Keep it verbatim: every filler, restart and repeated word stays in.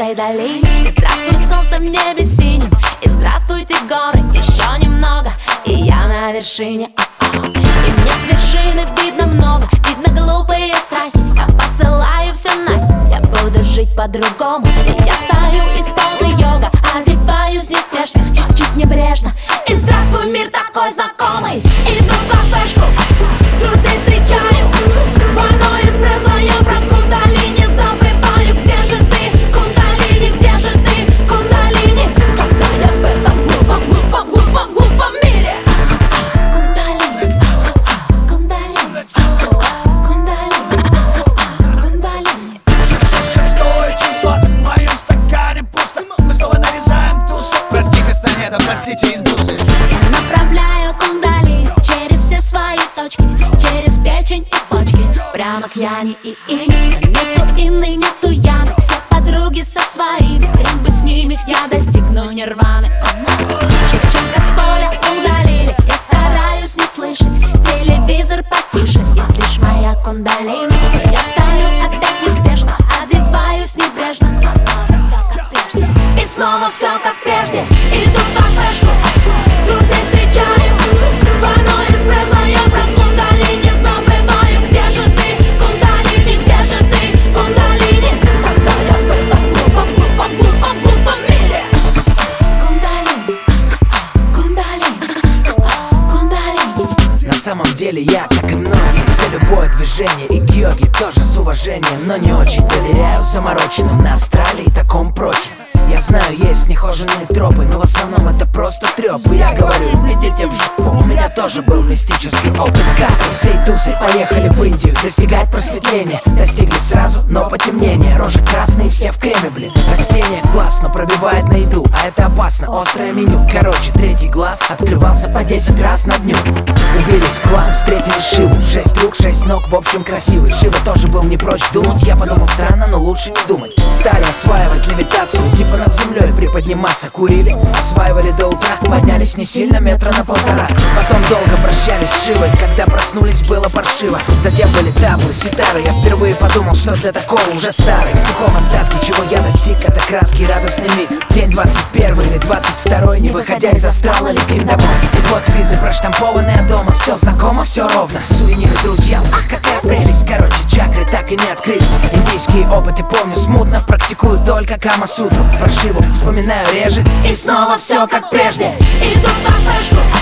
этой долине. И здравствуй, солнце в небе синим, и здравствуйте, горы, еще немного, и я на вершине. И мне с вершины видно много, видно глупые страхи. Я посылаю все нафиг, я буду жить по-другому. И я встаю из позы йога, одеваюсь неспешно, чуть-чуть небрежно. И здравствуй, мир такой знакомый. Иду в кафешку, друзей встречаю, двойной эспрессо, я про кундалини забываю. Где же ты, кундалини, где же ты, кундалини? Когда я в этом глупом, глупом, глупом, глупом мире. Кундалини, кундалини, кундалини, кундалини. Шестое число, в моем стакане пусто. Мы снова нарезаем тусу. Прости, Кастанеда, простите, индусы. Я направляю кундалини через все свои точки, через печень и почки, прямо к Яне и Ине. Но нету Инны, нету Яны, все подруги со своими. Хрен бы с ними, я достигну нирваны. Чевченко с поля удалили, я стараюсь не слышать телевизор потише. Есть лишь моя кундалини. Я встаю опять неспешно, одеваюсь небрежно. И снова все как прежде, и снова все как прежде. Иду в кафешку, друзей встречаю, двойной эспрессо, я про кундалини забываю. Где же ты, кундалини, где же ты, кундалини? Когда я в этом глупом, глупом, глупом, глупом мире. Кундалини, кундалини, кундалини. На самом деле я, как и многие, за любое движение и к йоге тоже с уважением, но не очень доверяю замороченным на астрале и таком прочем. Я знаю, есть нехоженные тропы, но в основном это просто трёпы. Я говорю им, идите в жопу, у меня тоже был мистический опыт. Как и всей тусой поехали в Индию достигать просветления. Достигли сразу, но потемнение. Рожи красные, все в креме, блин. Растение класс, но пробивает на еду, а это опасно, острое меню. Короче, третий глаз открывался по десять раз на дню. Убились в хлам, встретили Шиву. Шесть рук, шесть ног, в общем красивый. Шива тоже был не прочь думать. Я подумал, странно, но лучше не думать. Стали осваивать левитацию, типа над землей приподниматься. Курили, осваивали до утра, поднялись не сильно, метра на полтора. Потом долго прощались с Шивой, когда проснулись, было паршиво. Затем были таблы, ситары. Я впервые подумал, что для такого уже старый. В сухом остатке, чего я достиг, это краткий радостный миг. День двадцать первый или двадцать второй, не выходя из астрала, летим домой. И вот визы проштампованные дома, все знакомо, все ровно. Сувениры друзьям, ах, какая прелесть. Короче, чакры так и не открылись. Индийские опыты помню смутно, практикую только Кама-сутру. Про Шиву вспоминаю реже, И снова все как прежде. Иду в кафешку,